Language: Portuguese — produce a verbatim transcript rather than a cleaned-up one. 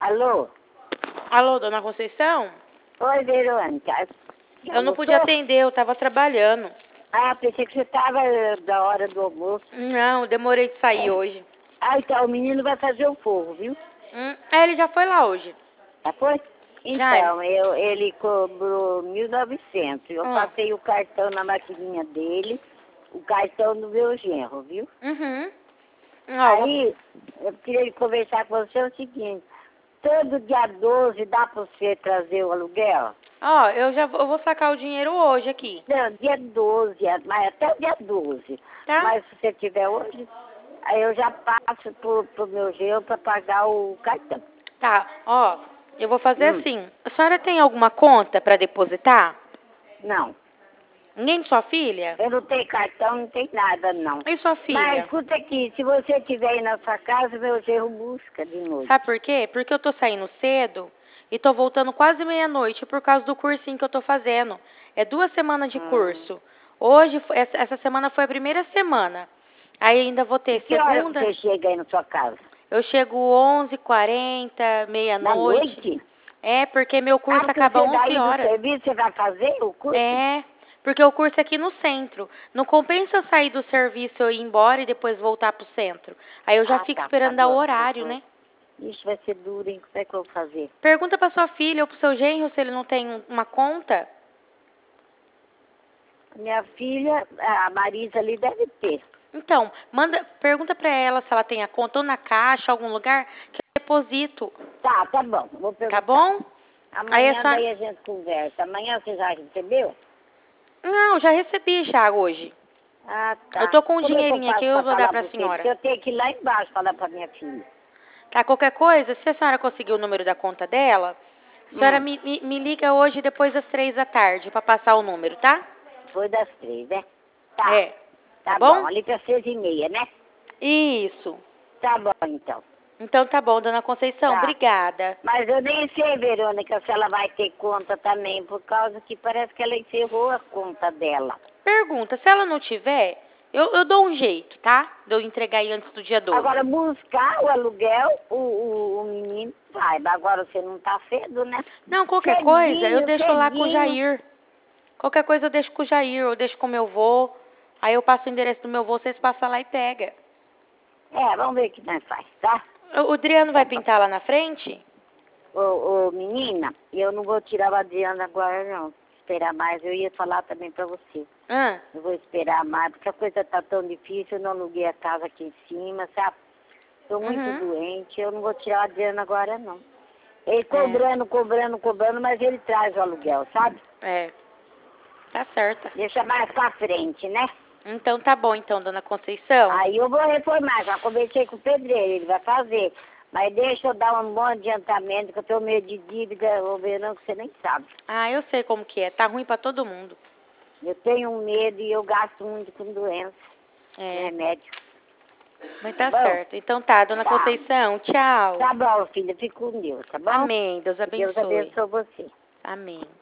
Alô? Alô, dona Conceição? Oi, Verônica. Eu não podia atender, eu tava trabalhando. Ah, pensei que você estava da hora do almoço. Não, demorei de sair É. hoje. Ah, então o menino vai fazer o fogo, viu? Hum, é, ele já foi lá hoje. Já foi? Já. Então, eu, ele cobrou mil e novecentos. Eu Ah. passei o cartão na maquininha dele, o cartão do meu genro, viu? Uhum. Ó, vou- Aí, eu queria conversar com você o seguinte. Todo dia doze dá para você trazer o aluguel? Ó, eu já vou, eu vou sacar o dinheiro hoje aqui, Não, dia doze, mas até o dia doze. tá? Mas se você tiver hoje, aí eu já passo pro, pro meu genro para pagar o cartão. Tá, ó, eu vou fazer Hum. assim. A senhora tem alguma conta pra depositar? Não, Nem sua filha? eu não tenho cartão, não tem nada, não. E sua Mas filha? escuta aqui, se você estiver aí na sua casa, meu genro busca de noite. Sabe por quê? Porque eu tô saindo cedo e tô voltando quase meia-noite por causa do cursinho que eu tô fazendo. É duas semanas de Hum. curso. Hoje, fo- essa essa semana foi a primeira semana. Aí ainda vou ter Que hora que segunda. você chega aí na sua casa? Eu chego onze e quarenta, Na meia-noite. noite? É, porque meu curso Ah, porque acaba você onze daí do horas. serviço, você vai fazer o curso? É, porque o curso é aqui no centro. Não compensa eu sair do serviço e ir embora e depois voltar pro centro. Aí eu já Ah, fico tá, esperando tá dar o duas horário, pessoas. né? Ixi, vai ser duro, hein? Como é que eu vou fazer? Pergunta pra sua filha ou pro seu genro se ele não tem um- uma conta. Minha filha, a Marisa ali deve ter. Então, manda, pergunta pra ela se ela tem a conta ou na caixa, algum lugar que eu deposito, Tá, tá bom, vou tá perguntar. bom? Aí é Amanhã só... daí a gente conversa. Amanhã você já recebeu? Não, já recebi já hoje. Ah, tá. Eu tô com um Como é que eu dinheirinho aqui, faço eu pra vou dar falar pra pra você? Porque senhora. eu tenho que ir lá embaixo falar pra minha filha. Tá, qualquer coisa, se a senhora conseguir o número da conta dela, a senhora Hum, me, me, me liga hoje depois das três da tarde pra passar o número, tá? foi das três, né? Tá, É, tá, tá bom. bom? Ali pra seis e meia, né? Isso. Tá bom, então. Então tá bom, dona Conceição, Tá. obrigada. Mas eu nem sei, Verônica, se ela vai ter conta também, por causa que parece que ela encerrou a conta dela. Pergunta, se ela não tiver, eu, eu dou um jeito, tá? De eu entregar aí antes do dia doze. Agora, buscar o aluguel, o, o, o menino vai. Mas agora você não tá cedo, né? Não, qualquer Cedinho, coisa, eu deixo lá com o cedinho. Jair. Qualquer coisa eu deixo com o Jair, eu deixo com o meu vô. Aí eu passo o endereço do meu vô, vocês passam lá e pega. É, vamos ver o que nós faz, tá? O o Adriano vai pintar lá na frente? Ô, ô, menina, eu não vou tirar o Adriano agora, não. Esperar mais, eu ia falar também pra você. Ah, Eu vou esperar mais, porque a coisa tá tão difícil, eu não aluguei a casa aqui em cima, sabe? Tô muito uhum. doente, eu não vou tirar o Adriano agora, não. Ele É. cobrando, cobrando, cobrando, mas ele traz o aluguel, sabe? É, tá certa. Deixa mais pra frente, né? Então tá bom então, dona Conceição. Aí eu vou reformar, já conversei com o pedreiro, ele vai fazer. Mas deixa eu dar um bom adiantamento, que eu tenho medo de dívida, ô Verão, que você nem sabe. Ah, eu sei como que é, tá ruim pra todo mundo. Eu tenho um medo e eu gasto muito com doença, com É, remédio. mas tá Bom, certo. Então tá, dona tá. Conceição, tchau. Tá bom, filha, fique com Deus, tá bom? Amém, Deus Deus abençoe. abençoe você. Amém.